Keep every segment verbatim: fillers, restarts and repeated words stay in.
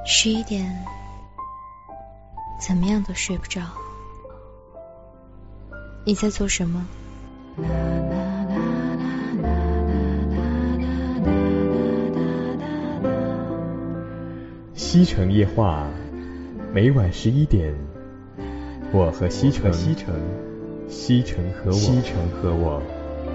十一点，怎么样都睡不着。你在做什么？ 西城夜话，每晚十一点，我和西城，西城，西城和我，西城和我。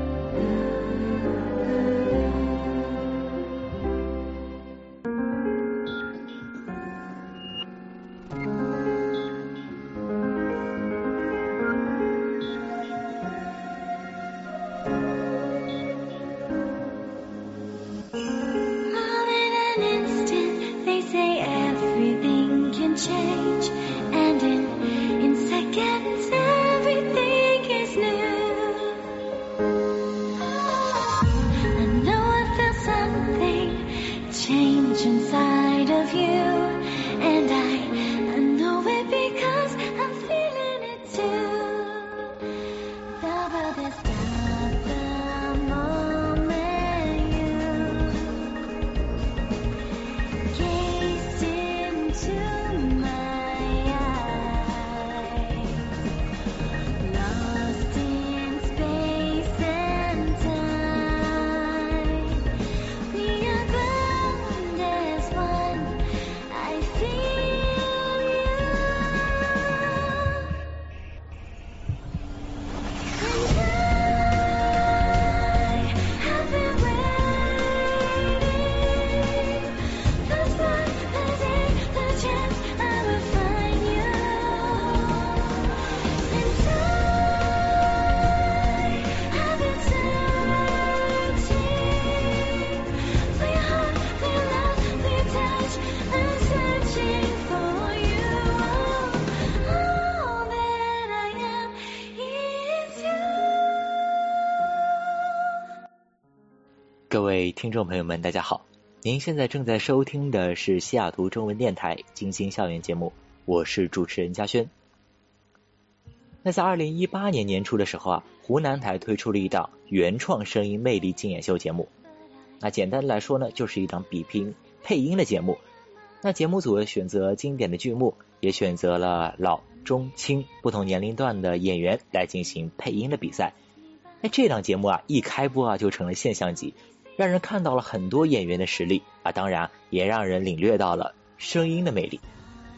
各位听众朋友们大家好，您现在正在收听的是西雅图中文电台金星校园节目，我是主持人嘉轩。那在二零一八年年初的时候啊，湖南台推出了一档原创声音魅力竞演秀节目。那简单的来说呢，就是一档比拼配音的节目。那节目组选择经典的剧目，也选择了老中青不同年龄段的演员来进行配音的比赛。那这档节目啊一开播啊就成了现象级，让人看到了很多演员的实力啊，当然也让人领略到了声音的魅力。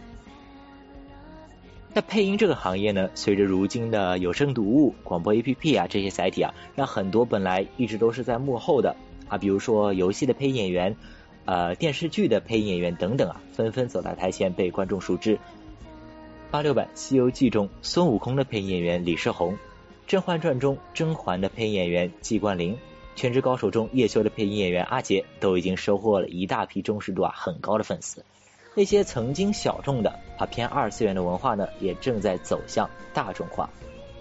那配音这个行业呢，随着如今的有声读物、广播 A P P 啊这些载体啊，让很多本来一直都是在幕后的啊，比如说游戏的配音演员、呃电视剧的配音演员等等啊，纷纷走到台前被观众熟知。八六版《西游记》中孙悟空的配音演员李世宏，《甄嬛传》中甄嬛的配音演员季冠霖，全职高手中叶修的配音演员阿杰都已经收获了一大批忠实度啊很高的粉丝。那些曾经小众的啊偏二次元的文化呢，也正在走向大众化。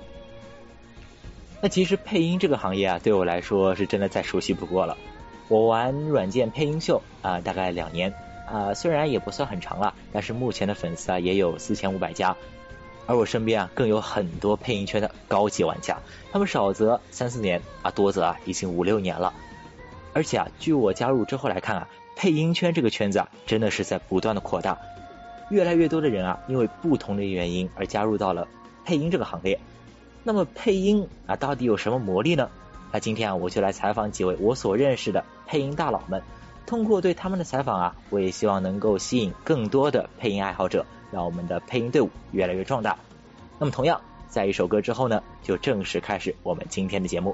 那其实配音这个行业啊，对我来说是真的再熟悉不过了。我玩软件配音秀啊，大概两年啊，虽然也不算很长了，但是目前的粉丝啊也有四千五百家。而我身边啊，更有很多配音圈的高级玩家，他们少则三四年啊，多则啊已经五六年了。而且啊，据我加入之后来看啊，配音圈这个圈子啊，真的是在不断的扩大，越来越多的人啊，因为不同的原因而加入到了配音这个行列。那么配音啊，到底有什么魔力呢？那今天啊，我就来采访几位我所认识的配音大佬们，通过对他们的采访啊，我也希望能够吸引更多的配音爱好者，让我们的配音队伍越来越壮大。那么同样，在一首歌之后呢，就正式开始我们今天的节目。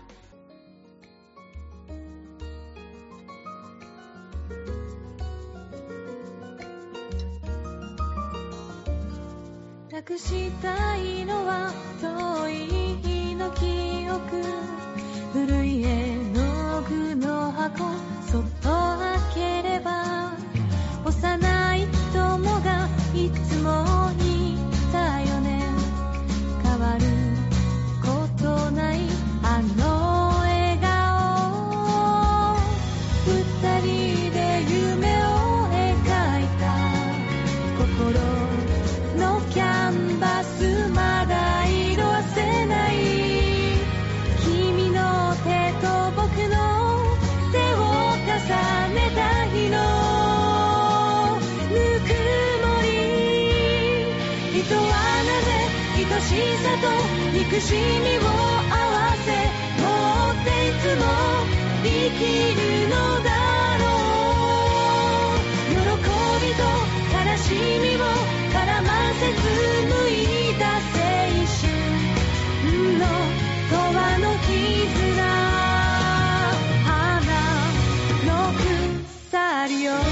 隠したいのは遠い日の記憶、古い絵の具の箱、そっと開ければ幼い友がいつも言ったよね、変わることないあの笑顔、二人で夢を描いた心のキャンバス、まだ色あせない、君の手と僕の手をさと憎しみを合わせ持っていつも生きるのだろう。喜びと悲しみを絡ませ紡いだ青春の永遠の絆、花の鎖よ。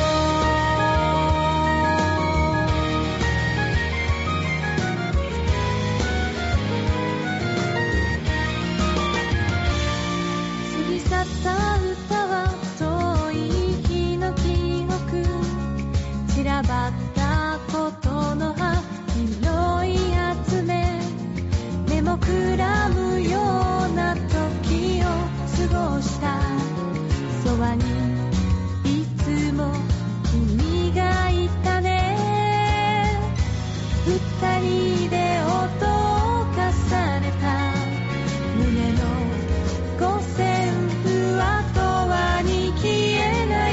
過ぎ去った歌は遠い日の記憶、散らばったことの葉拾い集め、目もくらむような時を過ごした。そばにいつも君がいたね。二人で音を重ねた胸の五線譜は永遠に消えない。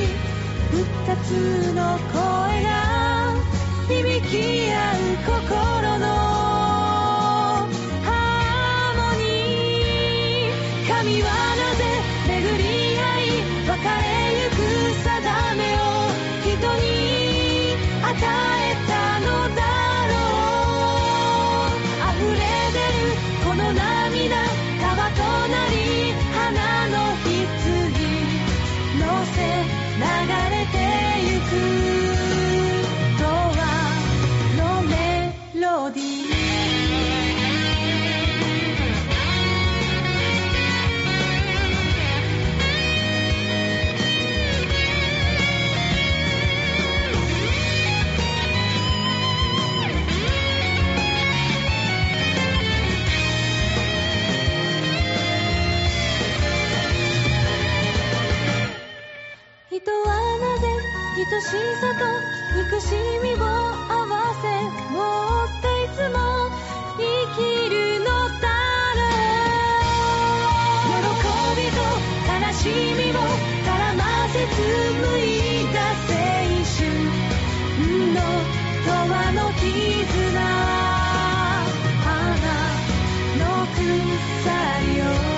二つの声が響き合う心のハーモニー。神はなぜ巡り合い別れゆく定めを人に与えたのだろう。溢れ出るこの涙、川となり花の棺乗せ流れてゆく童話のメロディー。人はなぜ愛しさと憎しみを合わせ持っていつも生きるのだろう。喜びと悲しみを絡ませ紡いだ青春の永遠の絆、花の鎖よ。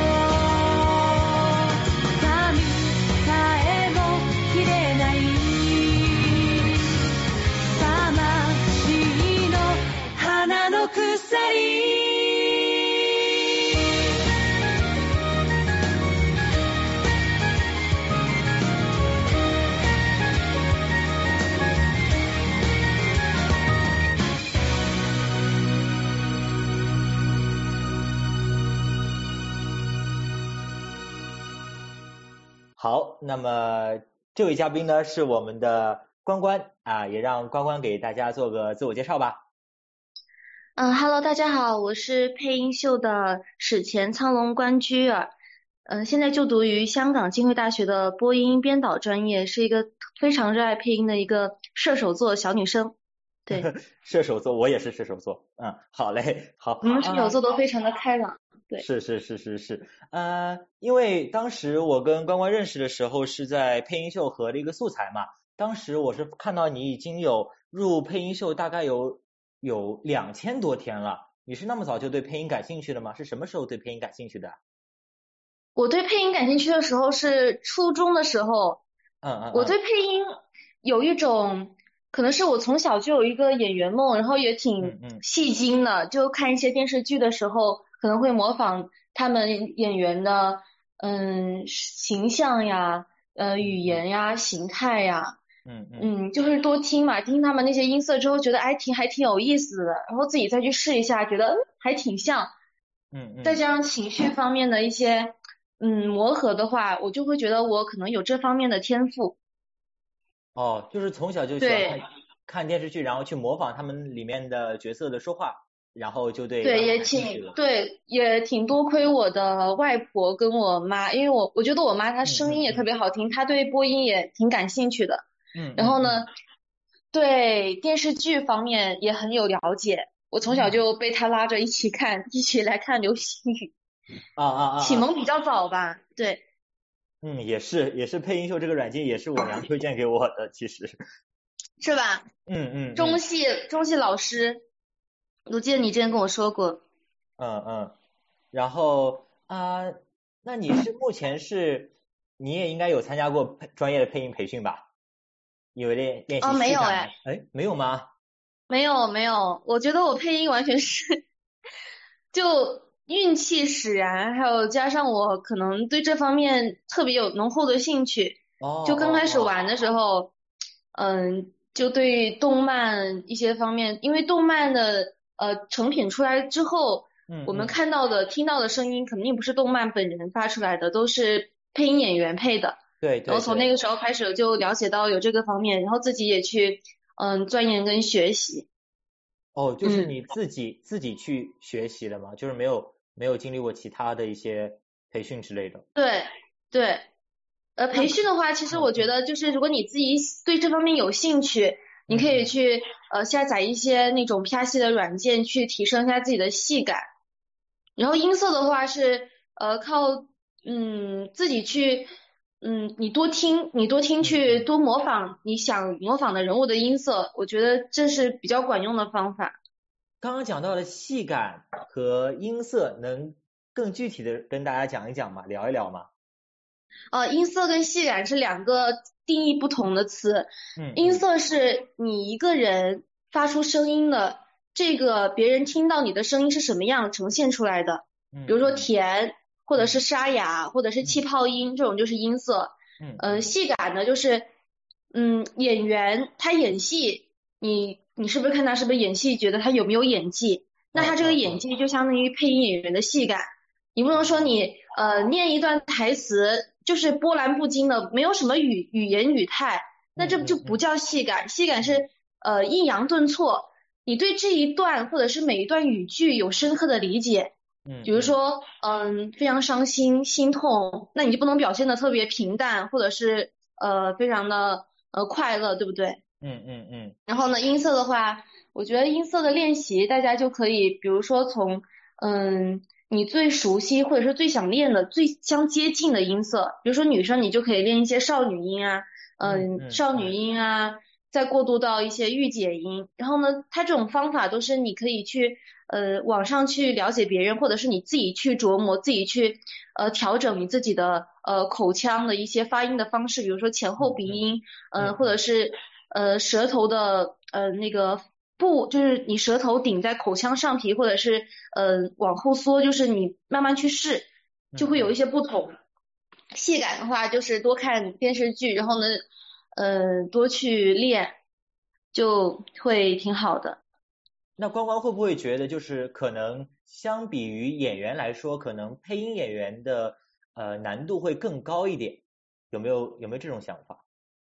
好，那么这位嘉宾呢是我们的关关啊，也让关关给大家做个自我介绍吧。 嗯哈喽，大家好，我是配音秀的史前苍龙关雎儿，嗯，现在就读于香港浸会大学的播音编导专业，是一个非常热爱配音的一个射手座小女生。对， 射手座，我也是射手座，嗯，好嘞，好， 你们射手座都非常的开朗。对， 是是是是是，呃，因为当时我跟关关认识的时候是在配音秀合的一个素材嘛，当时我是看到你已经有入配音秀大概有有两千多天了，你是那么早就对配音感兴趣的吗？是什么时候对配音感兴趣的？ 我对配音感兴趣的时候是初中的时候， 嗯嗯， 我对配音有一种。可能是我从小就有一个演员梦，然后也挺戏精的，就看一些电视剧的时候可能会模仿他们演员的嗯形象呀、呃语言呀、形态呀， 嗯嗯嗯，就是多听嘛，听他们那些音色之后觉得哎挺还挺有意思的，然后自己再去试一下，觉得嗯还挺像， 嗯嗯， 再加上情绪方面的一些嗯磨合的话，我就会觉得我可能有这方面的天赋。 哦，就是从小就喜欢看看电视剧，然后去模仿他们里面的角色的说话，然后就对对也挺对也挺多亏我的外婆跟我妈，因为我我觉得我妈她声音也特别好听，嗯嗯嗯她对播音也挺感兴趣的， 嗯， 然后呢，对电视剧方面也很有了解，我从小就被她拉着一起看，一起来看流星雨， 啊啊啊， 启蒙比较早吧，对。 嗯，也是，也是配音秀这个软件也是我娘推荐给我的，其实。 是吧？ 嗯嗯。 中戏中戏老师。 我记得你之前跟我说过。 嗯嗯，然后啊、呃，那你是目前是，你也应该有参加过配专业的配音培训吧？有练练习哦，没有哎，哎，没有吗？ 没有没有，我觉得我配音完全是就运气使然，还有加上我可能对这方面特别有浓厚的兴趣。 哦， 就刚开始哦玩的时候，嗯，就对动漫一些方面，因为动漫的呃成品出来之后， 嗯我们嗯看到的、听到的声音肯定不是动漫本人发出来的，都是配音演员配的。 对对然后从那对， 个时候开始就了解到有这个方面，然后自己也去嗯钻研跟学习。 哦，就是嗯， 你自己自己去学习的吗？就是没有没有经历过其他的一些培训之类的。 对对。呃， 那培训的话，其实我觉嗯嗯得就是如果你自己对这方面有兴趣，你可以嗯嗯去呃下载一些那种拍戏的软件，去提升一下自己的戏感。然后音色的话是呃靠嗯自己去嗯你多听，你多听嗯嗯， 去多模仿你想模仿的人物的音色，我觉得这是比较管用的方法。 刚刚讲到的戏感和音色，能更具体的跟大家讲一讲吗？聊一聊吗？ 呃，音色跟戏感是两个定义不同的词。音嗯嗯色是你一个人发出声音的，这个别人听到你的声音是什么样呈现出来的，比如说嗯嗯甜，或者是嗯沙哑，或者是气嗯泡音，这种就是音色。呃， 嗯嗯戏感呢，就是嗯，演员他演戏，你你是不是看他是不是演戏，觉得他有没有演技？那他这个嗯嗯嗯演技就相当于配音演员的戏感。你不能说你呃念一段台词就是波澜不惊的，没有什么语语言语态，那嗯这就不嗯嗯叫戏感。戏感嗯是呃抑扬顿挫，你对这一段或者是每一段语句有深刻的理解。比如嗯嗯说，嗯，非常伤心、心痛，那你就不能表现的特别平淡，或者是呃非常的呃快乐，对不对？ 嗯嗯嗯然后呢，音色的话，我觉得音色的练习，大家就可以，比如说从嗯你最熟悉或者是最想练的、最相接近的音色，比如说女生你就可以练一些少女音啊， 嗯嗯少女嗯嗯音啊，再过渡到一些御姐音。然后呢，它这种方法都是你可以去呃网上去了解别人，或者是你自己去琢磨、自己去呃调整你自己的呃口腔的一些发音的方式，比如说前后鼻嗯音，呃嗯或者是呃舌头的呃那个不，就是你舌头顶在口腔上皮，或者是呃往后缩，就是你慢慢去试，就会有一嗯嗯。 些不同。戏感的话，就是多看电视剧，然后呢，呃，多去练，就会挺好的。 那关关会不会觉得，就是可能相比于演员来说，可能配音演员的呃难度会更高一点？有没有有没有这种想法？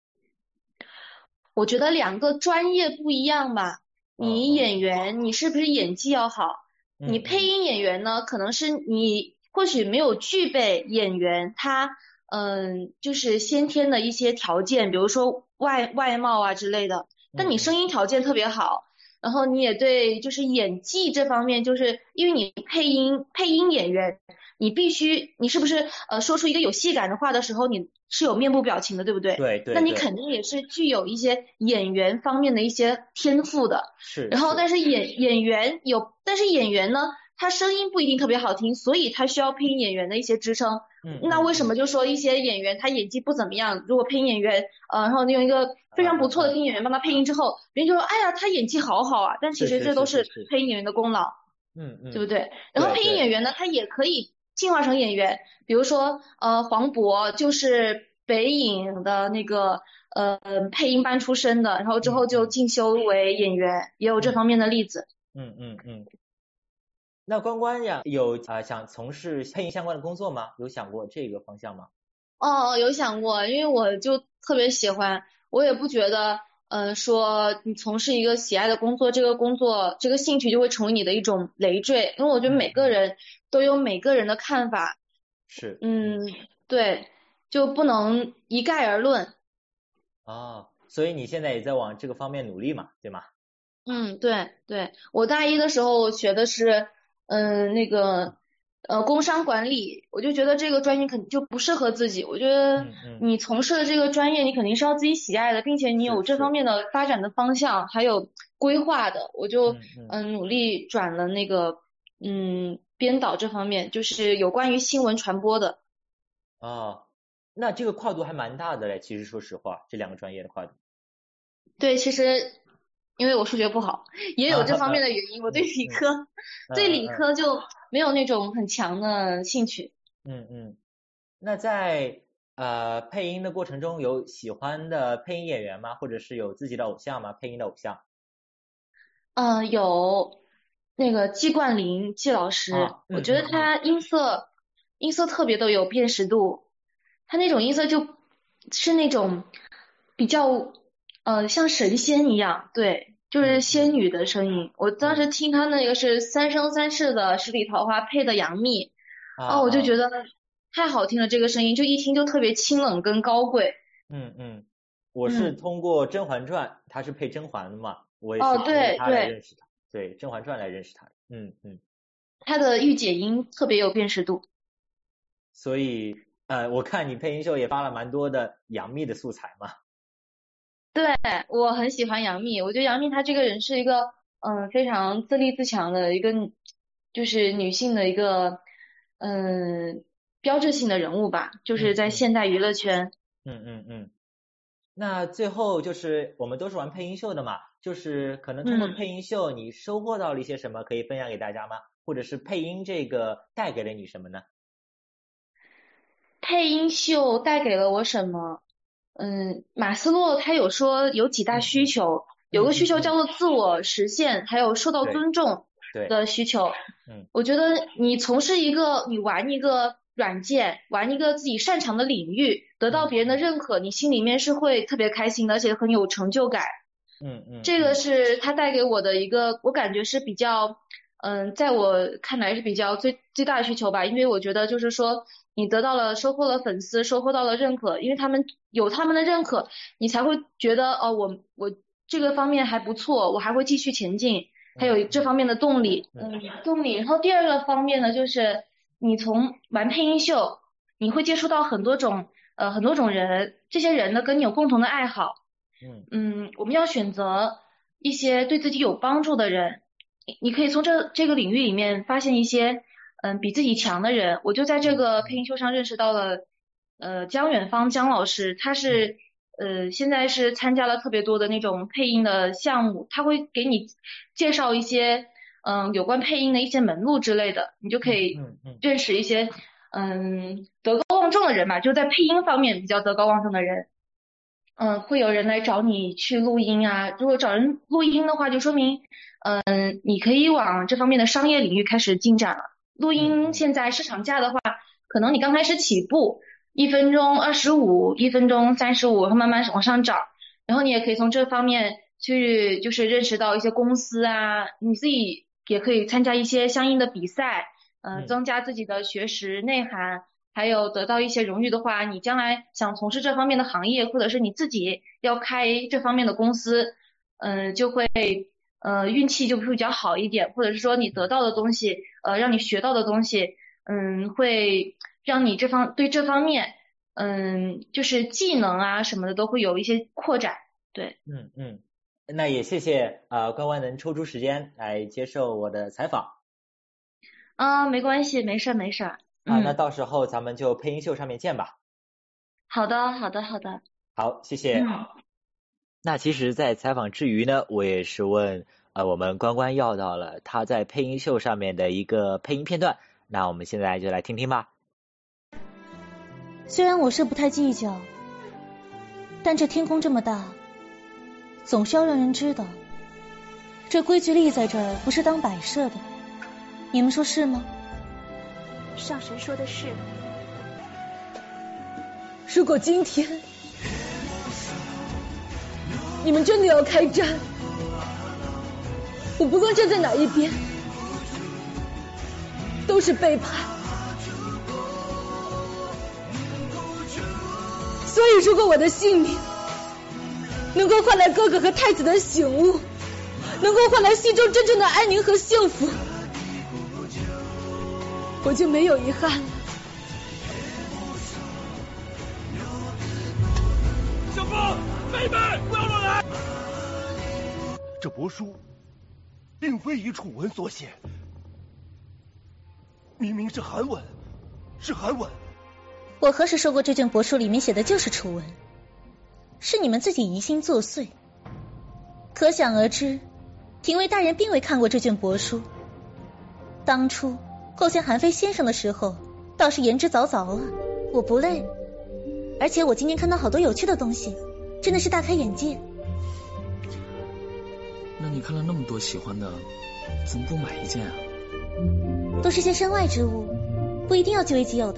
我觉得两个专业不一样吧。 嗯嗯你演员，你是不是演技要好？你嗯嗯配音演员呢，可能是你或许没有具备演员他嗯就是先天的一些条件，比如说外外貌啊之类的。但你声嗯嗯音条件特别好，然后你也对就是演技这方面，就是因为你配音配音演员，你必须你是不是呃说出一个有戏感的话的时候，你是有面部表情的，对不对？那你对对对， 肯定也是具有一些演员方面的一些天赋的。然后， 是是， 但是演演员有，但是演员呢，他声音不一定特别好听，所以他需要配音演员的一些支撑。 嗯那为什么嗯嗯就说一些演员他演技不怎么样，如果配音演员，呃，然后用一个非嗯常不错的嗯嗯， 配音演员帮他配音之后，别人就说，哎呀，他演技好好啊，但其是是实这都是是是是， 配音演员的功劳， 嗯嗯， 对不对？然后配音对对， 演员呢，他也可以进化成演员，比如说呃黄渤就是北影的那个呃配音班出身的，然后之后就嗯嗯进修为演员，也有这嗯方面的例子。 嗯嗯嗯。那关关呀，有啊、呃想从事配音相关的工作吗？有想过这个方向吗？ 哦，有想过，因为我就特别喜欢，我也不觉得，呃，说你从事一个喜爱的工作，这个工作这个兴趣就会成为你的一种累赘，因为我觉得每个嗯嗯， 人都有每个人的看法， 是，嗯嗯，对，就不能一概而论。 啊，所以你现在也在往这个方面努力嘛，对吗？ 嗯，对对，我大一的时候学的是，嗯，那个呃工商管理，我就觉得这个专业肯定就不适合自己。我觉得你从事的这个专业，你肯定是要自己喜爱的，并且你有这方面的发展的方向还有规划的。我就嗯、呃、努力转了那个嗯编导这方面，就是有关于新闻传播的。 哦，那这个跨度还蛮大的嘞，其实说实话，这两个专业的跨度。 对，其实因为我数学不好，也有这方面的原因。我对理科、嗯嗯、对理科就没有那种很强的兴趣。 嗯嗯。那在呃配音的过程中，有喜欢的配音演员吗？或者是有自己的偶像吗？配音的偶像？ 嗯、呃，有那个季冠霖季老师、啊嗯，我觉得他音色、嗯、音色特别的有辨识度，他那种音色就是那种比较呃像神仙一样，对，就是仙女的声音。嗯、我当时听他那个是三生三世的十里桃花配的杨幂，啊、哦，我就觉得太好听了，这个声音就一听就特别清冷跟高贵。 嗯嗯，我是通过《甄嬛传》嗯，他是配甄嬛的嘛，我也是通过他来认识他，对，对《甄嬛传》来认识他的。嗯嗯， 他的御姐音特别有辨识度。 所以呃，我看你配音秀也发了蛮多的杨幂的素材嘛。 对，我很喜欢杨幂，我觉得杨幂她这个人是一个嗯非常自立自强的一个，就是女性的一个嗯标志性的人物吧，就是在现代娱乐圈。 嗯嗯嗯。那最后就是我们都是玩配音秀的嘛，就是可能通过配音秀你收获到了一些什么，可以分享给大家吗？或者是配音这个带给了你什么呢？ 配音秀带给了我什么？嗯，马斯洛他有说有几大需求，嗯、有个需求叫做自我实现，嗯、还有受到尊重的需求。 嗯， 我觉得你从事一个，你玩一个软件，玩一个自己擅长的领域，得到别人的认可，嗯、你心里面是会特别开心的，而且很有成就感。 嗯嗯， 这个是他带给我的一个，我感觉是比较，嗯，在我看来是比较最最大的需求吧，因为我觉得就是说。你得到了收获了粉丝，收获到了认可，因为他们有他们的认可，你才会觉得哦，我我这个方面还不错，我还会继续前进，还有这方面的动力，嗯，动力。然后第二个方面呢，就是你从玩配音秀，你会接触到很多种呃很多种人，这些人呢跟你有共同的爱好， 嗯嗯，我们要选择一些对自己有帮助的人，你你可以从这这个领域里面发现一些。嗯，比自己强的人，我就在这个配音秀上认识到了，呃，姜远芳姜老师，他是呃现在是参加了特别多的那种配音的项目，他会给你介绍一些嗯、呃、有关配音的一些门路之类的，你就可以认识一些嗯德高望重的人吧，就在配音方面比较德高望重的人，嗯，会有人来找你去录音啊，如果找人录音的话，就说明嗯你可以往这方面的商业领域开始进展了。录音现在市场价的话，可能你刚开始起步，一分钟二十五，一分钟三十五，然后慢慢往上涨。然后你也可以从这方面去，就是认识到一些公司啊，你自己也可以参加一些相应的比赛，呃，增加自己的学识内涵，还有得到一些荣誉的话，你将来想从事这方面的行业，或者是你自己要开这方面的公司，嗯、呃，就会。呃，运气就会比较好一点，或者是说你得到的东西，呃，让你学到的东西，嗯，会让你这方对这方面，嗯，就是技能啊什么的都会有一些扩展，对。 嗯嗯，那也谢谢呃关关能抽出时间来接受我的采访。 啊，没关系，没事没事。 啊、嗯，那到时候咱们就配音秀上面见吧。 好的，好的，好的。 好，谢谢。嗯那其实，在采访之余呢，我也是问呃我们关关要到了他在配音秀上面的一个配音片段，那我们现在就来听听吧。 虽然我是不太计较，但这天空这么大，总是要让人知道，这规矩立在这儿不是当摆设的，你们说是吗？ 上神说的是。 如果今天你们真的要开战，我不论站在哪一边，都是背叛。所以如果我的性命能够换来哥哥和太子的醒悟，能够换来心中真正的安宁和幸福， 我就没有遗憾了。 小凤，妹妹，不要乱来！这帛书并非以楚文所写，明明是韩文，是韩文。 我何时说过这卷帛书里面写的就是楚文？是你们自己疑心作祟。可想而知，廷尉大人并未看过这卷帛书。当初构陷韩非先生的时候，倒是言之凿凿啊，我不累。而且我今天看到好多有趣的东西，真的是大开眼界。 那你看了那么多喜欢的，怎么不买一件啊？ 都是些身外之物，不一定要据为己有的。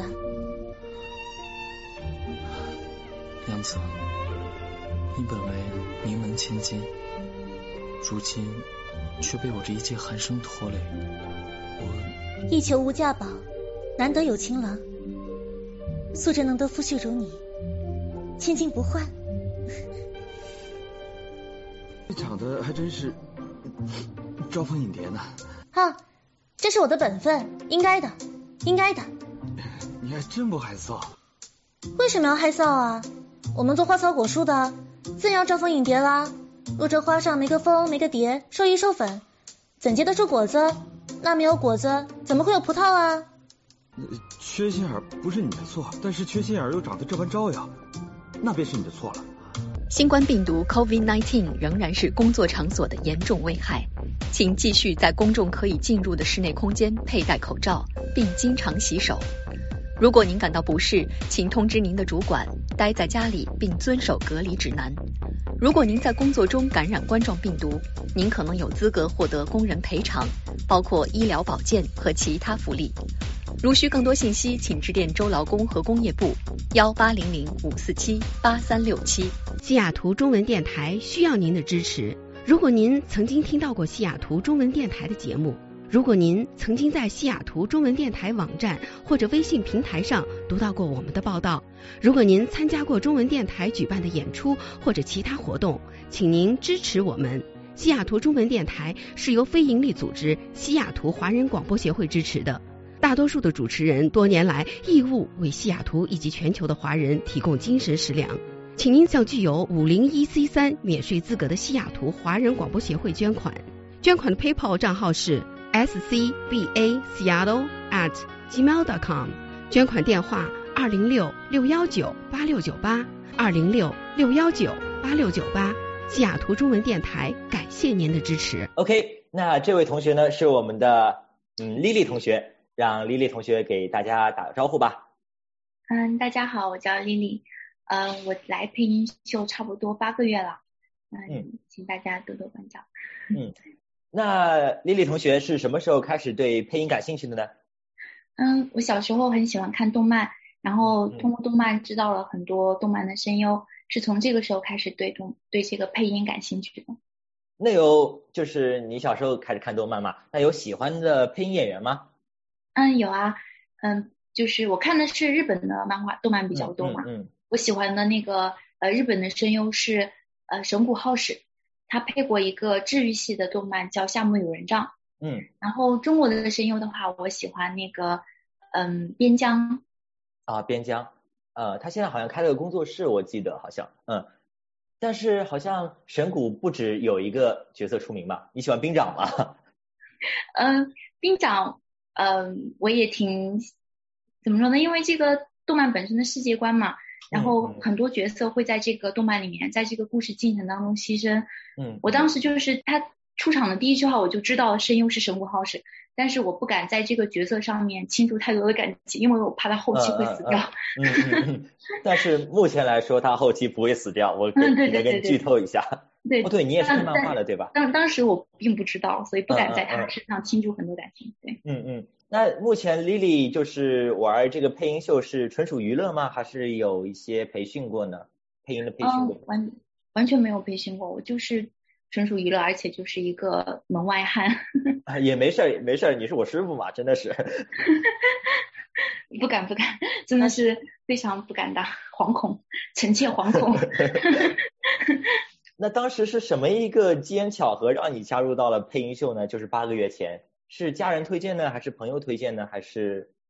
娘子，你本为名门千金，如今却被我这一介寒生拖累。我一求无价宝，难得有情郎。素贞能得夫婿如你，千金不换。 长得还真是招蜂引蝶呢。 啊，这是我的本分，应该的，应该的。 你还真不害臊。 为什么要害臊啊？我们做花草果蔬的，自然要招蜂引蝶啦。若这花上没个蜂，没个蝶，授衣授粉，怎结得出果子？那没有果子，怎么会有葡萄啊？ 缺心眼不是你的错，但是缺心眼又长得这般招摇，那便是你的错了。 新冠病毒 COVID 十九 仍然是工作场所的严重危害，请继续在公众可以进入的室内空间佩戴口罩，并经常洗手。如果您感到不适，请通知您的主管，待在家里并遵守隔离指南。如果您在工作中感染冠状病毒，您可能有资格获得工人赔偿，包括医疗保健和其他福利。如需更多信息，请致电州劳工和工业部幺八零零五四七八三六七。 西雅图中文电台需要您的支持。如果您曾经听到过西雅图中文电台的节目，如果您曾经在西雅图中文电台网站或者微信平台上读到过我们的报道，如果您参加过中文电台举办的演出或者其他活动，请您支持我们。西雅图中文电台是由非营利组织西雅图华人广播协会支持的，大多数的主持人多年来义务为西雅图以及全球的华人提供精神食粮。请您向具有五零一 C 三 免税资格的西雅图华人广播协会捐款，捐款的 PayPal 账号是 s c b a seattle at gmail dot com， 捐款电话二零六六一九八六九八二零六六一九八六九八。西雅图中文电台感谢您的支持。 OK， 那这位同学呢是我们的嗯 Lily 同学，让 Lily 同学给大家打个招呼吧。 嗯，大家好，我叫 Lily， 嗯，我来配音秀差不多八个月了，嗯，请大家多多关照。 嗯，那 Lily 同学是什么时候开始对配音感兴趣的呢？ 嗯，我小时候很喜欢看动漫，然后通过动漫知道了很多动漫的声优，是从这个时候开始对动对这个配音感兴趣的。 那有就是你小时候开始看动漫嘛？那有喜欢的配音演员吗？ 嗯，有啊，嗯，就是我看的是日本的漫画动漫比较多嘛， 嗯嗯嗯、 我喜欢的那个呃日本的声优是呃神谷浩史，他配过一个治愈系的动漫叫《夏目友人帐》。 嗯， 然后中国的声优的话，我喜欢那个嗯边疆啊边疆，呃，他现在好像开了个工作室，我记得好像，嗯，但是好像神谷不止有一个角色出名吧？你喜欢兵长吗？ 嗯，兵长，嗯，我也挺怎么说呢？因为这个动漫本身的世界观嘛，然后很多角色会在这个动漫里面，在这个故事进程当中牺牲。嗯，我当时就是他出场的第一句话我就知道声优是神谷浩史，但是我不敢在这个角色上面倾注太多的感情，因为我怕他后期会死掉。 嗯嗯嗯嗯嗯、但是目前来说他后期不会死掉，我给、嗯、对对对对给你剧透一下。 对， 哦，对你也是看漫画的对吧？ 当当时我并不知道，所以不敢在他身上倾注很多感情。对， 嗯嗯。那目前 Lily 就是玩这个配音秀是纯属娱乐吗？还是有一些培训过呢？配音的培训过？ 哦、完完全没有培训过，我就是纯属娱乐，而且就是一个门外汉。 也没事没事，你是我师傅嘛，真的是。 不敢不敢，真的是非常不敢当，惶恐，臣妾惶恐。 那当时是什么一个机缘巧合让你加入到了配音秀呢？就是八个月前，是家人推荐呢，还是朋友推荐呢，还是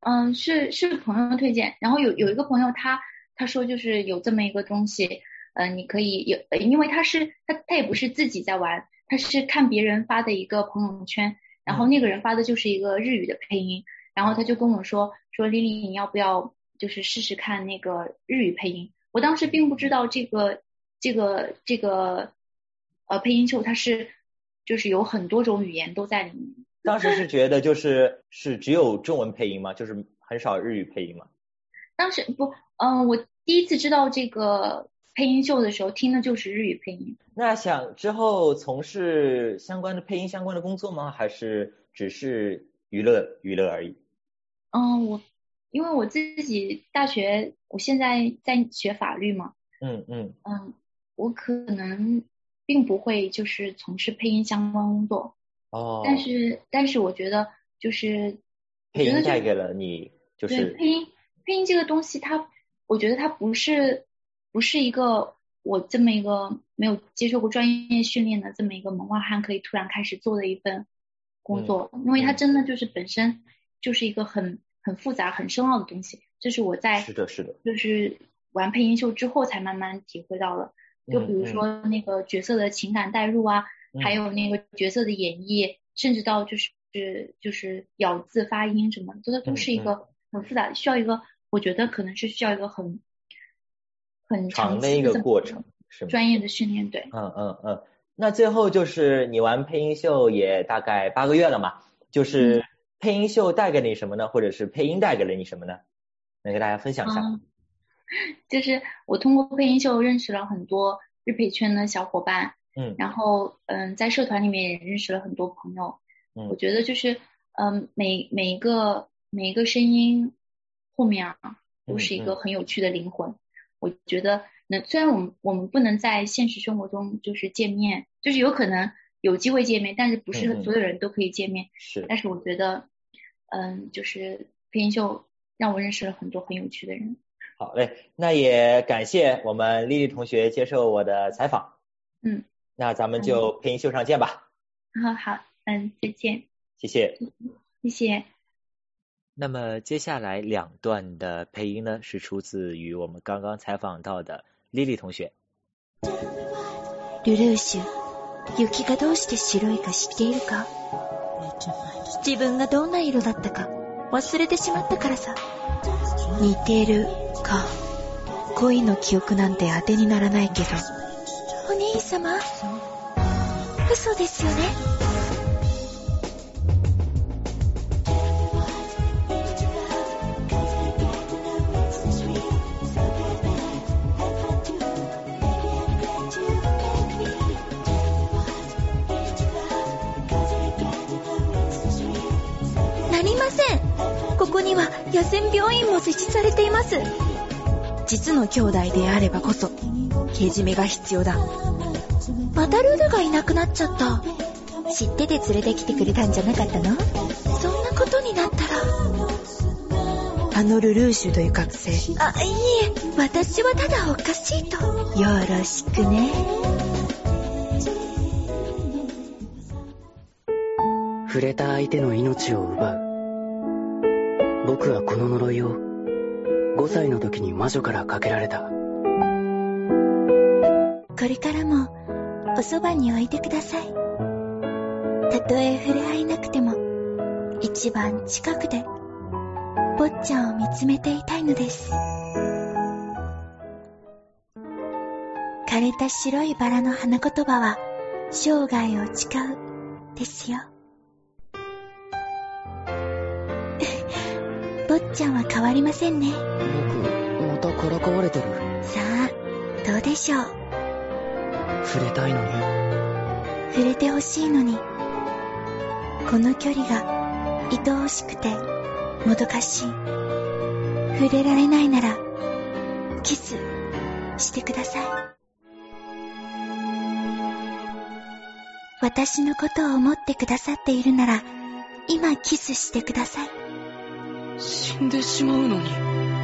嗯，是是朋友推荐，然后有有一个朋友他他说就是有这么一个东西，呃，你可以有，因为他是他他也不是自己在玩，他是看别人发的一个朋友圈，然后那个人发的就是一个日语的配音，然后他就跟我说说丽丽你要不要就是试试看那个日语配音，我当时并不知道这个这个这个呃配音秀它是就是有很多种语言都在里面。 当时是觉得就是是只有中文配音吗？就是很少日语配音吗？ 当时不，嗯、呃，我第一次知道这个配音秀的时候，听的就是日语配音。 那想之后从事相关的配音相关的工作吗？还是只是娱乐娱乐而已？ 嗯，我因为我自己大学，我现在在学法律嘛。 嗯嗯嗯，我可能并不会就是从事配音相关工作。 哦。 但是但是我觉得就是配音带给了你就是对配音配音这个东西它，我觉得它不是不是一个我这么一个没有接受过专业训练的这么一个门外汉可以突然开始做的一份工作， 嗯、 因为它真的就是本身就是一个很很复杂很深奥的东西，这是我在是的是的就是玩配音秀之后才慢慢体会到的。就比如说那个角色的情感代入啊、嗯、还有那个角色的演绎，甚至到就是就是咬字发音什么的，这都是一个很复杂的，需要一个我觉得可能是需要一个很很长的一个过程，是吗？ 专业的训练，对。 嗯嗯嗯。那最后就是你玩配音秀也大概八个月了嘛，就是配音秀带给你什么呢？或者是配音带给了你什么呢？能给大家分享一下？ 嗯，就是我通过配音秀认识了很多日配圈的小伙伴， 嗯， 然后嗯，在社团里面也认识了很多朋友， 嗯， 我觉得就是嗯每每一个每一个声音后面啊都是一个很有趣的灵魂，嗯嗯，我觉得那虽然我们我们不能在现实生活中就是见面，就是有可能有机会见面，但是不是所有人都可以见面， 嗯嗯，是， 但是我觉得嗯就是配音秀让我认识了很多很有趣的人。 好嘞，那也感谢我们丽丽同学接受我的采访。 嗯， 那咱们就配音秀上见吧。 好好，嗯，再见。 谢谢。 谢谢。 那么接下来两段的配音呢，是出自于我们刚刚采访到的丽丽同学。 ルルーシュ、雪がどうして白いか知っているか？自分がどんな色だったか忘れてしまったからさ。似てるか。恋の記憶なんて当てにならないけど。お兄様？嘘ですよね？なりません。ここには野戦病院も設置されています。実の兄弟であればこそけじめが必要だ。またルルがいなくなっちゃった。知ってて連れてきてくれたんじゃなかったの？そんなことになったらあのルルーシュという覚醒。あ、いいえ、私はただおかしいと。よろしくね。 触れた相手の命を奪う。僕はこの呪いをごさいの時に魔女からかけられた。 これからもおそばにおいてください。たとえ触れ合えなくても一番近くで坊ちゃんを見つめていたいのです。枯れた白いバラの花言葉は生涯を誓うですよ。坊ちゃんは変わりませんね。 僕またからかわれてる。 さあどうでしょう。 触れたいのに触れてほしいのにこの距離が愛おしくてもどかしい。触れられないならキスしてください。私のことを思ってくださっているなら今キスしてください。 死んでしまうのに。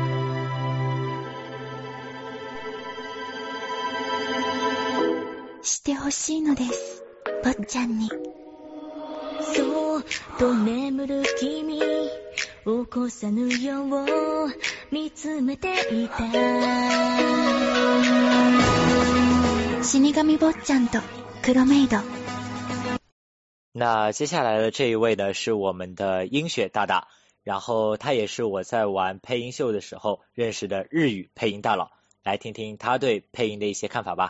してほしいのです、坊ちゃんに。 そっと眠る君起こさぬよう見つめていた死神坊ちゃんと黒メイド。 那接下来的这一位呢是我们的英雪大大，然后他也是我在玩配音秀的时候认识的日语配音大佬，来听听他对配音的一些看法吧。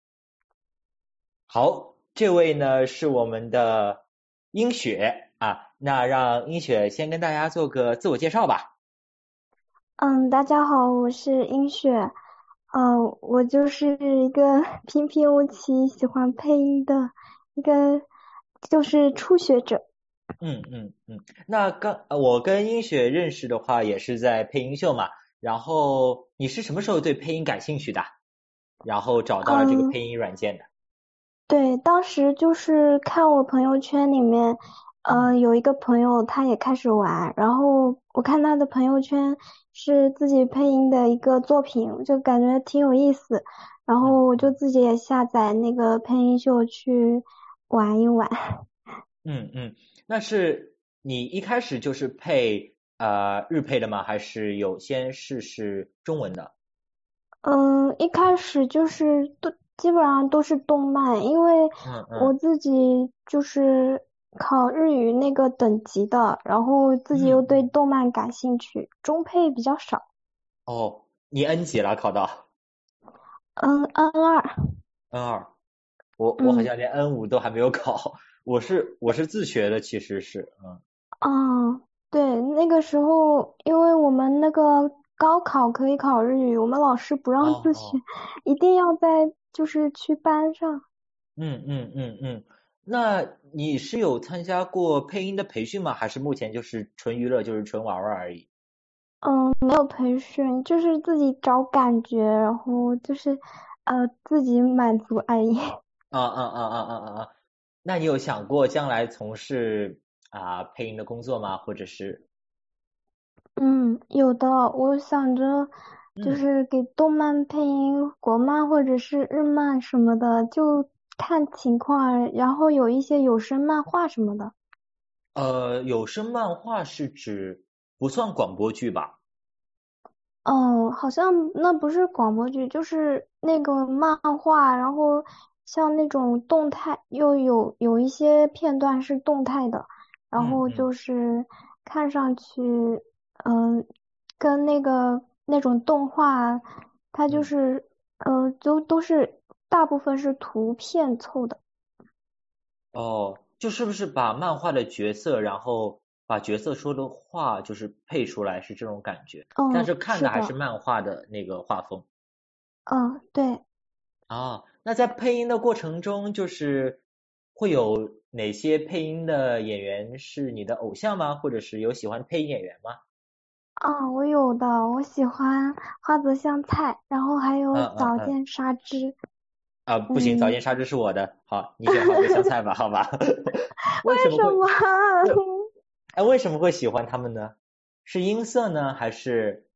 好，这位呢是我们的英雪啊，那让英雪先跟大家做个自我介绍吧。 嗯，大家好，我是英雪，嗯、呃，我就是一个平平无奇喜欢配音的一个就是初学者。 嗯嗯嗯，那刚我跟英雪认识的话也是在配音秀嘛，然后你是什么时候对配音感兴趣的？然后找到了这个配音软件的？ 嗯、对，当时就是看我朋友圈里面呃有一个朋友他也开始玩，然后我看他的朋友圈是自己配音的一个作品，就感觉挺有意思，然后我就自己也下载那个配音秀去玩一玩。 嗯嗯，那是你一开始就是配呃日配的吗？还是有先试试中文的？ 嗯，一开始就是都基本上都是动漫，因为我自己就是考日语那个等级的，然后自己又对动漫感兴趣，嗯、中配比较少。 哦，你 N 几了考到？ 嗯 ，N 二。 N 二，我我好像连 N 五都还没有考。嗯我是我是自学的，其实是嗯。 嗯，对，那个时候因为我们那个高考可以考日语，我们老师不让自学，哦哦一定要在就是去班上。 嗯嗯嗯嗯，那你是有参加过配音的培训吗？还是目前就是纯娱乐，就是纯玩玩而已？ 嗯，没有培训，就是自己找感觉，然后就是呃自己满足而已。 啊啊啊啊啊啊！那你有想过将来从事啊、呃、配音的工作吗？或者是？ 嗯，有的，我想着就是给动漫配音，嗯、国漫或者是日漫什么的，就看情况，然后有一些有声漫画什么的。 呃，有声漫画是指不算广播剧吧？ 哦，好像那不是广播剧，就是那个漫画，然后。像那种动态又有有一些片段是动态的，然后就是看上去嗯、呃、跟那个那种动画它就是呃都都是大部分是图片凑的。 哦，就是不是把漫画的角色然后把角色说的话就是配出来是这种感觉， 嗯， 但是看的还是漫画的那个画风。 嗯，对。 啊，那在配音的过程中，就是会有哪些配音的演员是你的偶像吗？或者是有喜欢配音演员吗？ 啊，我有的，我喜欢花泽香菜，然后还有早见沙织。 啊、嗯嗯嗯，不行，早见沙织是我的，嗯、好，你选花泽香菜吧，好吧？为什么会？哎，为什么会喜欢他们呢？是音色呢，还是？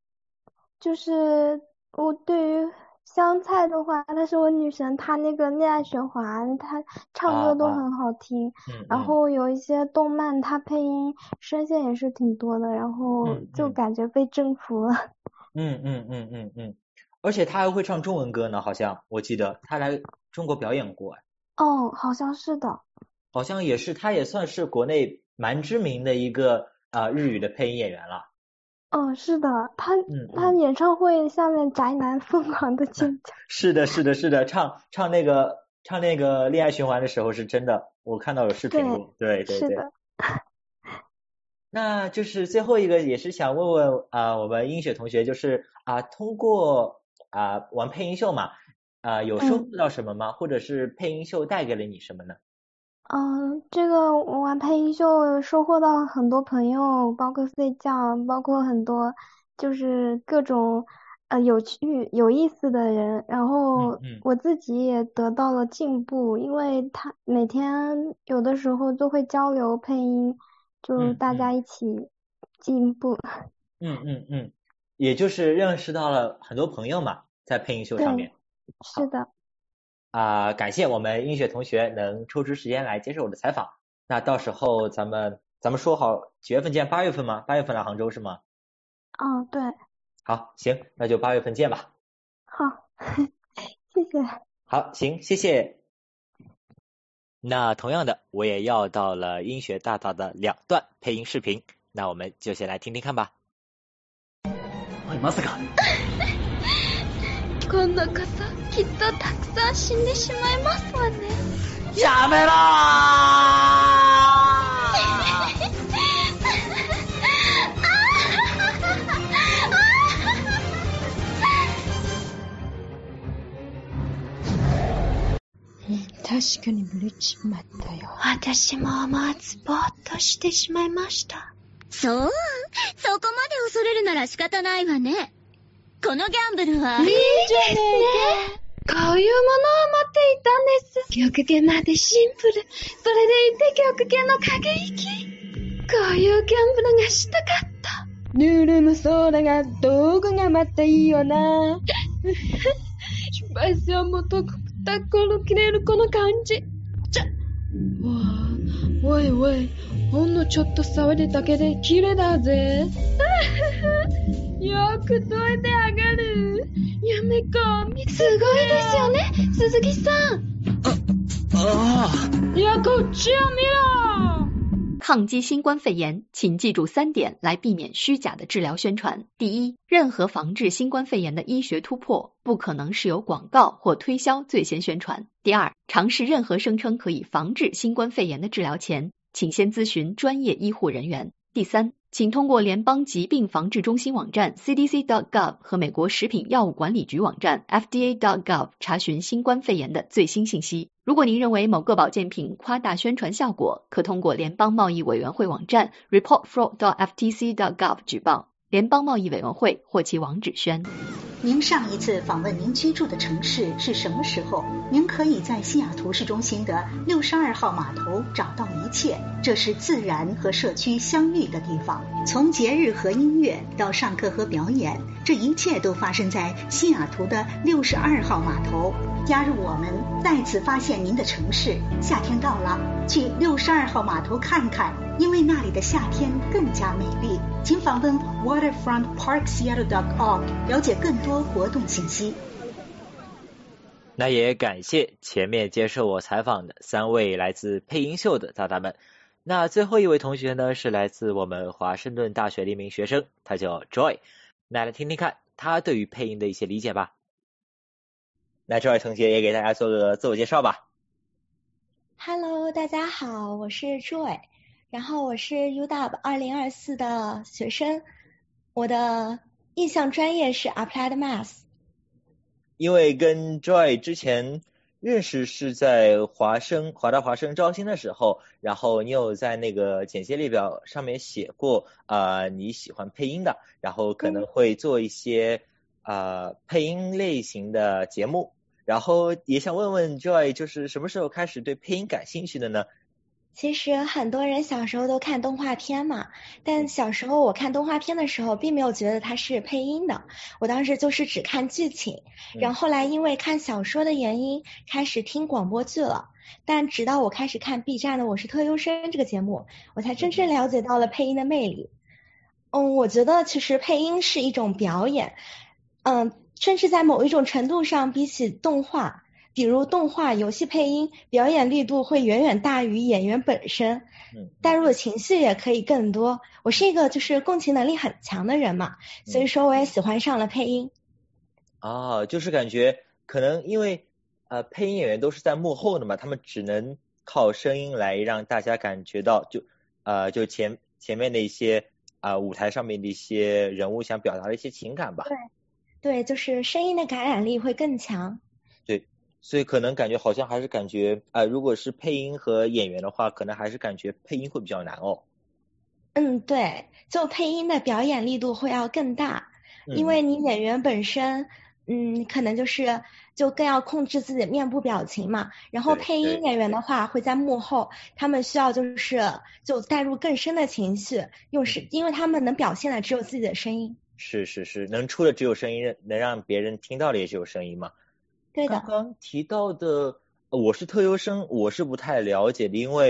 就是我对于。香菜的话，她是我女神，她那个恋爱循环，她唱歌都很好听。 啊啊嗯嗯、 然后有一些动漫，她配音声线也是挺多的，然后就感觉被征服了。 嗯嗯嗯嗯嗯，而且她还会唱中文歌呢，好像我记得她来中国表演过。 哦，好像是的。 好像也是，她也算是国内蛮知名的一个啊、呃、日语的配音演员了。 嗯，是的，他他演唱会下面宅男疯狂的尖叫。 是的，是的，是的，唱唱那个唱那个恋爱循环的时候是真的，我看到有视频过。对对对。 是的。 那就是最后一个也是想问问啊、呃，我们英雪同学，就是啊、呃，通过啊、呃、玩配音秀嘛，啊、呃、有收获到什么吗？嗯、或者是配音秀带给了你什么呢？ 嗯，这个我玩配音秀收获到很多朋友，包括睡觉，包括很多就是各种呃有趣有意思的人，然后我自己也得到了进步，因为他每天有的时候都会交流配音，就大家一起进步。 嗯嗯嗯，也就是认识到了很多朋友嘛，在配音秀上面。 是的。 啊、呃，感谢我们英雪同学能抽出时间来接受我的采访。那到时候咱们咱们说好几月份见？八月份吗？八月份来杭州是吗？ 嗯，对。 好，行，那就八月份见吧。 好，谢谢。 好，行，谢谢。那同样的，我也要到了音学大道的两段配音视频，那我们就先来听听看吧。 おい、まさか。 今度こそきっとたくさん死んでしまいますわね。 やめろ確かにブレちまったよ。 私も思わずぼーっとしてしまいました。そう、そこまで恐れるなら仕方ないわね。このギャンブルはいいじゃねえか。こういうものを待っていたんです。極限までシンプル。それでいて極限の過激。こういうギャンブルがしたかった。 ルールもそうだが、道具がまたいいよな。失敗しはもうとくたころ切れるこの感じ。ちゃわあ、おいおい、ほんのちょっと触るだけで綺麗だぜ。よく解いてあげる。やめこみ。 すごいですよね、鈴木さん。 ああ。 いや、こっちを見ろ。 抗击新冠肺炎，请记住三点来避免虚假的治疗宣传。第一，任何防治新冠肺炎的医学突破不可能是由广告或推销最先宣传。第二，尝试任何声称可以防治新冠肺炎的治疗前，请先咨询专业医护人员。第三，请通过联邦疾病防治中心网站 C D C dot gov 和美国食品药物管理局网站 F D A dot gov 查询新冠肺炎的最新信息。如果您认为某个保健品夸大宣传效果，可通过联邦贸易委员会网站 report fraud dot F T C dot gov 举报。联邦贸易委员会或其网址宣。 您上一次访问您居住的城市是什么时候？您可以在西雅图市中心的六十二号码头找到一切，这是自然和社区相遇的地方。从节日和音乐到上课和表演，这一切都发生在西雅图的六十二号码头。加入我们，再次发现您的城市。夏天到了，去六十二号码头看看，因为那里的夏天更加美丽。请访问 waterfront park seattle dot org 了解更多活动信息。 那也感谢前面接受我采访的三位来自配音秀的大大们。那最后一位同学呢，是来自我们华盛顿大学的一名学生，他叫 Joy。那来听听看他对于配音的一些理解吧。那这位同学也给大家做个自我介绍吧。 Hello， 大家好，我是 Joy， 然后我是 U W 二零二四的学生，我的印象专业是 Applied Math。 因为跟 Joy 之前认识是在华生华大华生招新的时候，然后你有在那个简介列表上面写过呃你喜欢配音的，然后可能会做一些呃配音类型的节目，然后也想问问 Joy 就是什么时候开始对配音感兴趣的呢？ 其实很多人小时候都看动画片嘛，但小时候我看动画片的时候并没有觉得它是配音的，我当时就是只看剧情，然后后来因为看小说的原因开始听广播剧了，但直到我开始看 B 站的我是特优生这个节目，我才真正了解到了配音的魅力。嗯，我觉得其实配音是一种表演，嗯，甚至在某一种程度上比起动画，比如动画、游戏配音，表演力度会远远大于演员本身，带入的情绪也可以更多。我是一个就是共情能力很强的人嘛，所以说我也喜欢上了配音。 哦，就是感觉可能因为呃配音演员都是在幕后的嘛，他们只能靠声音来让大家感觉到就呃就前前面的一些啊、呃、舞台上面的一些人物想表达的一些情感吧。 对，对，就是声音的感染力会更强。 对。所以可能感觉好像还是感觉呃如果是配音和演员的话，可能还是感觉配音会比较难哦。 嗯，对，就配音的表演力度会要更大，嗯、因为你演员本身嗯可能就是就更要控制自己的面部表情嘛，然后配音演员的话会在幕后，他们需要就是就带入更深的情绪，用是因为他们能表现的只有自己的声音。 是是是，能出的只有声音，能让别人听到的也只有声音嘛。 对的。 刚刚提到的我是特优生，我是不太了解的，因为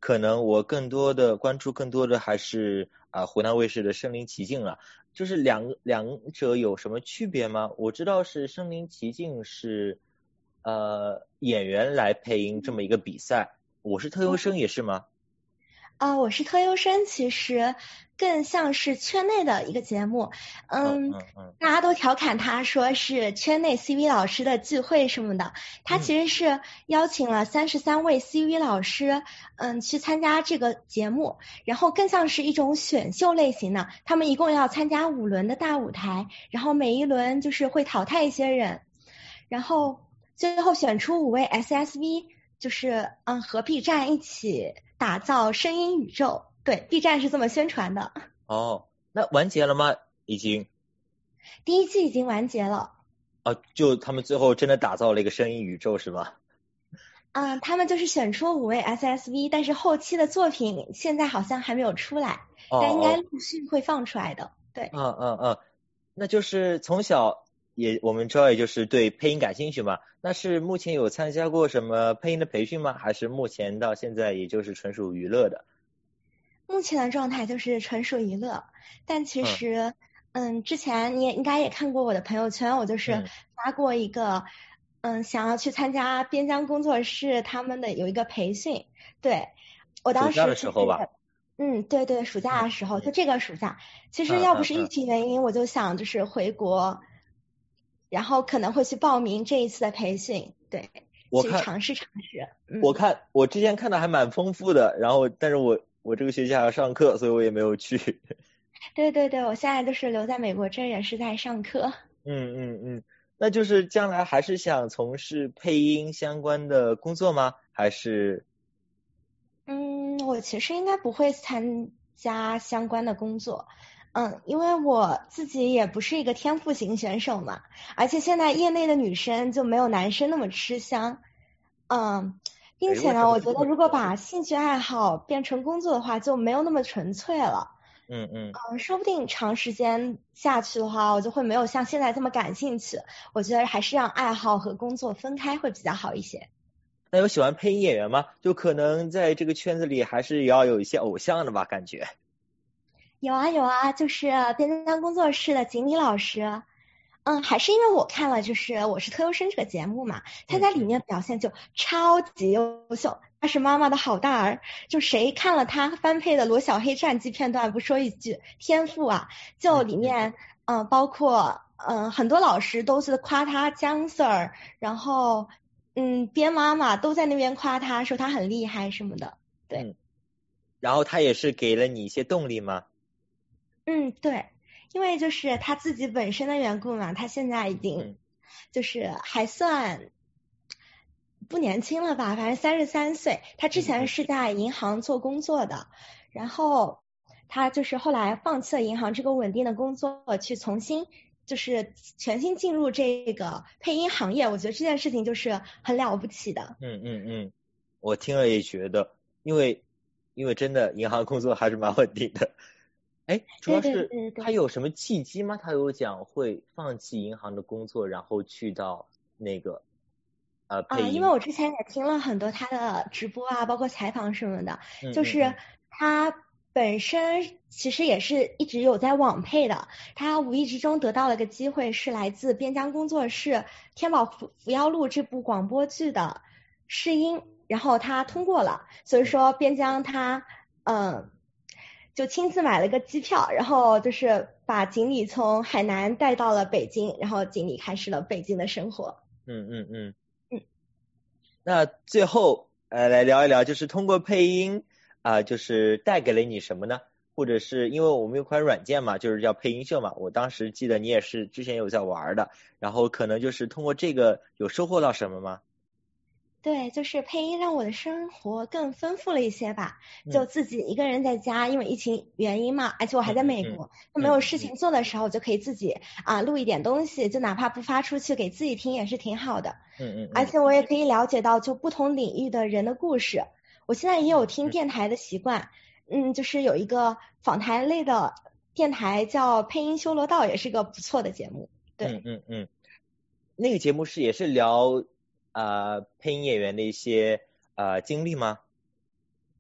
可能我更多的关注更多的还是啊、呃、湖南卫视的身临其境了。就是两两者有什么区别吗？我知道是身临其境是呃演员来配音这么一个比赛，我是特优生也是吗？ 啊、呃，我是特优生，其实更像是圈内的一个节目，嗯， 嗯嗯嗯大家都调侃他说是圈内 C V 老师的聚会什么的，他其实是邀请了三十三位 C V 老师，嗯，去参加这个节目，然后更像是一种选秀类型的，他们一共要参加五轮的大舞台，然后每一轮就是会淘汰一些人，然后最后选出五位 S S V， 就是嗯和 B 站一起打造声音宇宙，对 ，B 站是这么宣传的。 哦，那完结了吗？已经？ 第一季已经完结了。 啊，就他们最后真的打造了一个声音宇宙是吗？ 嗯，他们就是选出五位 S S V， 但是后期的作品现在好像还没有出来， 哦、 但应该陆续会放出来的。对。 嗯嗯嗯，那就是从小也我们知道也就是对配音感兴趣嘛，那是目前有参加过什么配音的培训吗？还是目前到现在也就是纯属娱乐的？ 目前的状态就是纯属娱乐，但其实，嗯，嗯之前你也应该也看过我的朋友圈，我就是发过一个，嗯, 嗯，想要去参加边疆工作室他们的有一个培训，对，我当时暑假的时候吧， 嗯，对对，暑假的时候，嗯、就这个暑假，其实要不是疫情原因，嗯嗯嗯我就想就是回国，然后可能会去报名这一次的培训，对， 我去尝试尝试。 嗯、我看我之前看的还蛮丰富的，然后但是我。我这个学期还要上课，所以我也没有去。 对对对，我现在就是留在美国这也是在上课。 嗯嗯嗯，那就是将来还是想从事配音相关的工作吗？还是？ 嗯，我其实应该不会参加相关的工作。嗯，因为我自己也不是一个天赋型选手嘛，而且现在业内的女生就没有男生那么吃香。嗯。并且呢，我觉得如果把兴趣爱好变成工作的话，就没有那么纯粹了。 嗯嗯。 嗯，说不定长时间下去的话，我就会没有像现在这么感兴趣。我觉得还是让爱好和工作分开会比较好一些。 那有喜欢配音演员吗？就可能在这个圈子里还是要有一些偶像的吧，感觉。 有啊有啊，就是边疆工作室的锦鲤老师。嗯，还是因为我看了就是《我是特优生》这个节目嘛，他在里面表现就超级优秀，他是妈妈的好大儿，就谁看了他翻配的罗小黑战绩片段不说一句天赋啊，就里面嗯、呃、包括嗯、呃、很多老师都是夸他姜 Sir， 然后嗯边妈妈都在那边夸他说他很厉害什么的，对、 嗯。然后他也是给了你一些动力吗？ 嗯，对。因为就是他自己本身的缘故嘛，他现在已经就是还算不年轻了吧，反正三十三岁。他之前是在银行做工作的，然后他就是后来放弃了银行这个稳定的工作，去重新就是全新进入这个配音行业。我觉得这件事情就是很了不起的。 嗯嗯嗯，我听了也觉得，因为因为真的银行工作还是蛮稳定的。哎，主要是他有什么契机吗？他有讲会放弃银行的工作，然后去到那个呃配音。 啊，因为我之前也听了很多他的直播啊，包括采访什么的， 嗯、 就是他本身其实也是一直有在网配的，他无意之中得到了个机会，是来自边疆工作室《天宝伏伏妖录》这部广播剧的试音，然后他通过了，所以说边疆他嗯。就亲自买了个机票，然后就是把锦鲤从海南带到了北京，然后锦鲤开始了北京的生活。 嗯嗯嗯嗯。 那最后呃来聊一聊，就是通过配音啊、呃，就是带给了你什么呢？或者是因为我们有款软件嘛，就是叫配音秀嘛，我当时记得你也是之前有在玩的，然后可能就是通过这个有收获到什么吗？ 对，就是配音让我的生活更丰富了一些吧。就自己一个人在家，因为疫情原因嘛，而且我还在美国，就没有事情做的时候，就可以自己啊录一点东西，就哪怕不发出去给自己听也是挺好的。 嗯嗯。 而且我也可以了解到就不同领域的人的故事。我现在也有听电台的习惯，嗯，就是有一个访谈类的电台叫配音修罗道，也是个不错的节目。对。 嗯嗯嗯。那个节目是也是聊。呃，配音演员的一些呃经历吗？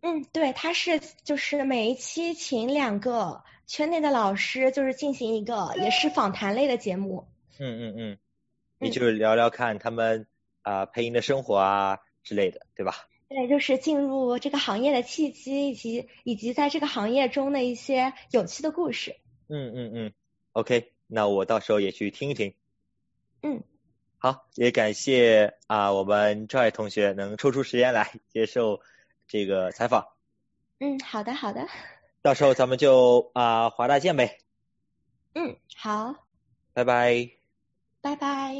嗯，对，他是就是每一期请两个圈内的老师，就是进行一个也是访谈类的节目。 嗯嗯嗯，也就是聊聊看他们啊、呃、配音的生活啊之类的，对吧？ 对，就是进入这个行业的契机，以及以及在这个行业中的一些有趣的故事。 嗯嗯嗯 ，OK， 那我到时候也去听一听。 嗯， 好，也感谢啊、呃、我们Joy同学能抽出时间来接受这个采访。 嗯，好的好的。 到时候咱们就啊、呃、华大见呗。 嗯，好。 拜拜。 拜拜。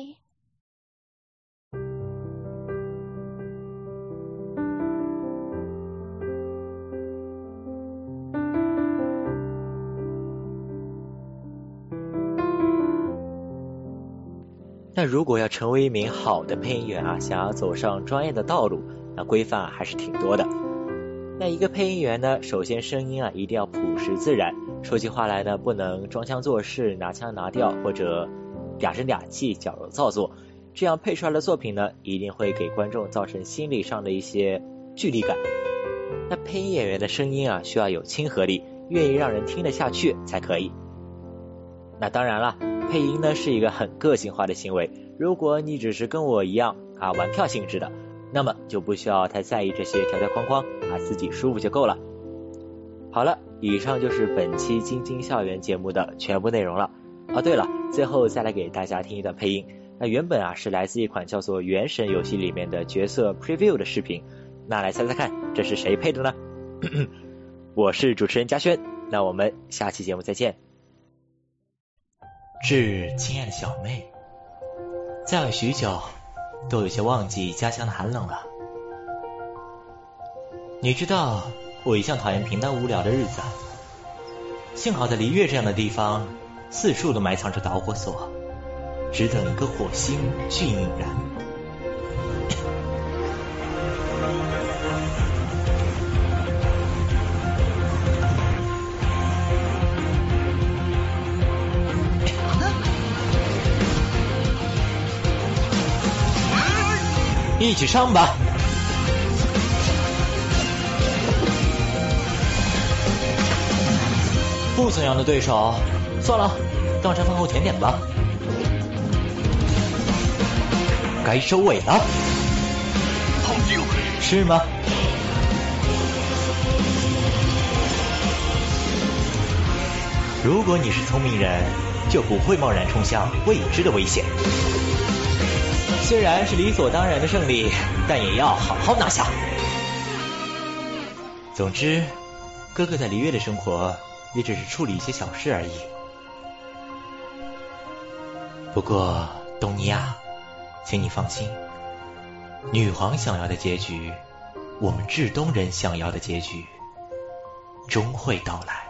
那如果要成为一名好的配音员啊，想要走上专业的道路，那规范还是挺多的。那一个配音员呢，首先声音啊一定要朴实自然，说起话来呢不能装腔作势、拿腔拿调或者嗲声嗲气、矫揉造作，这样配出来的作品呢，一定会给观众造成心理上的一些距离感。那配音演员的声音啊，需要有亲和力，愿意让人听得下去才可以。那当然了，配音呢是一个很个性化的行为，如果你只是跟我一样啊玩票性质的，那么就不需要太在意这些条条框框啊，自己舒服就够了。好了，以上就是本期晶晶校园节目的全部内容了。啊，对了，最后再来给大家听一段配音。那原本啊是来自一款叫做《原神》游戏里面的角色 preview 的视频，那来猜猜看这是谁配的呢？我是主持人嘉轩，那我们下期节目再见。致亲爱的小妹，再晚许久都有些忘记家乡的寒冷了。你知道我一向讨厌平淡无聊的日子，幸好在璃月这样的地方，四处都埋藏着导火索，只等一个火星去引燃。一起上吧！不怎样的对手，算了，当成饭后甜点吧。该收尾了， 好机会， 是吗？如果你是聪明人，就不会贸然冲向未知的危险。虽然是理所当然的胜利，但也要好好拿下。总之，哥哥在璃月的生活也只是处理一些小事而已。不过，东尼亚，请你放心，女皇想要的结局，我们至东人想要的结局，终会到来。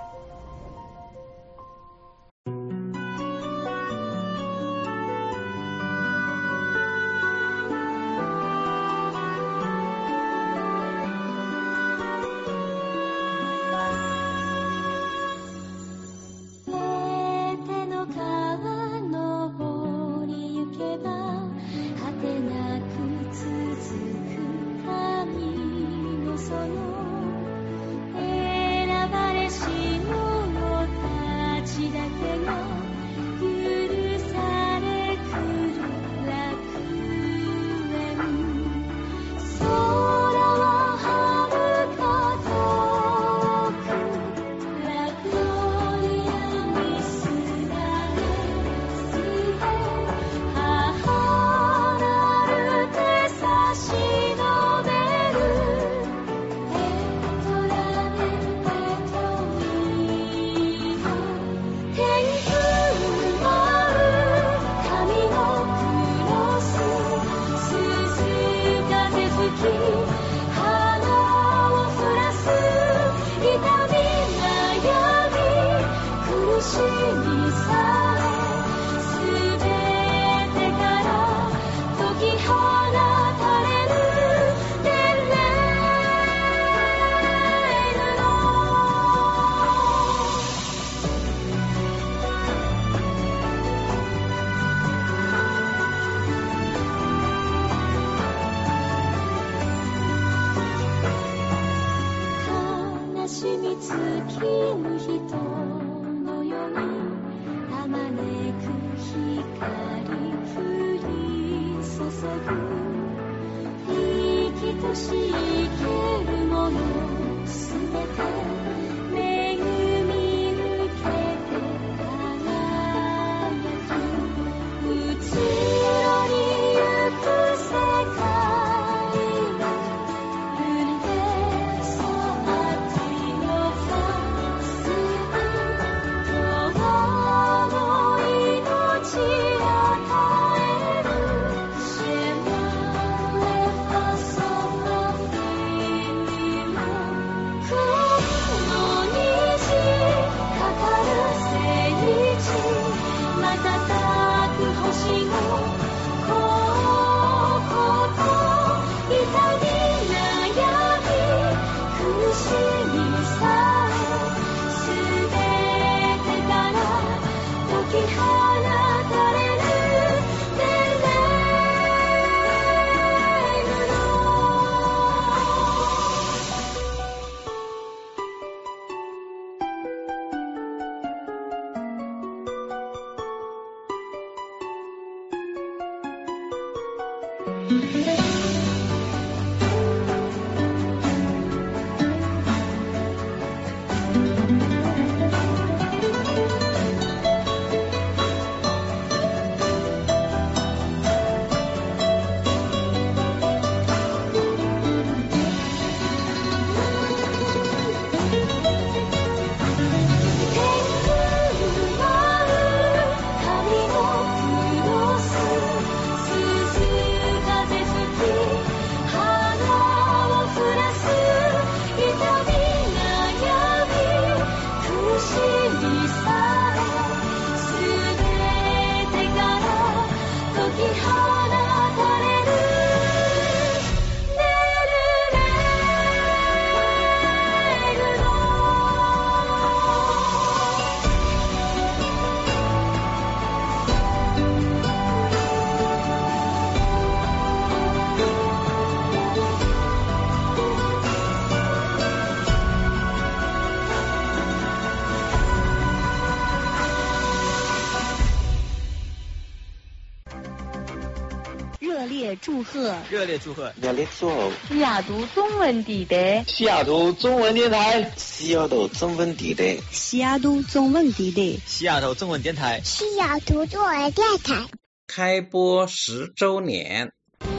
热烈祝贺！ 热烈祝贺！ 热烈祝贺！ 西雅图中文地带， 西雅图中文电台， 西雅图中文地带， 西雅图中文地带， 西雅图中文电台， 西雅图中文电台开播十周年。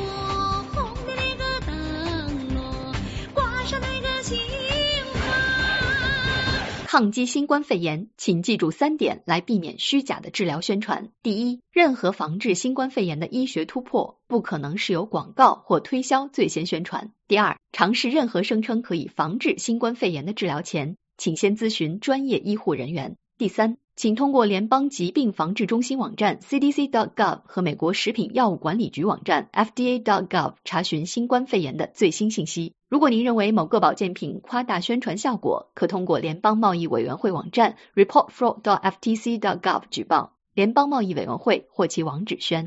抗击新冠肺炎，请记住三点来避免虚假的治疗宣传。第一，任何防治新冠肺炎的医学突破不可能是由广告或推销最先宣传。第二，尝试任何声称可以防治新冠肺炎的治疗前，请先咨询专业医护人员。第三，请通过联邦疾病防治中心网站 C D C dot gov 和美国食品药物管理局网站 F D A dot gov 查询新冠肺炎的最新信息。如果您认为某个保健品夸大宣传效果，可通过联邦贸易委员会网站 report fraud dot F T C dot gov 举报。联邦贸易委员会或其网址宣。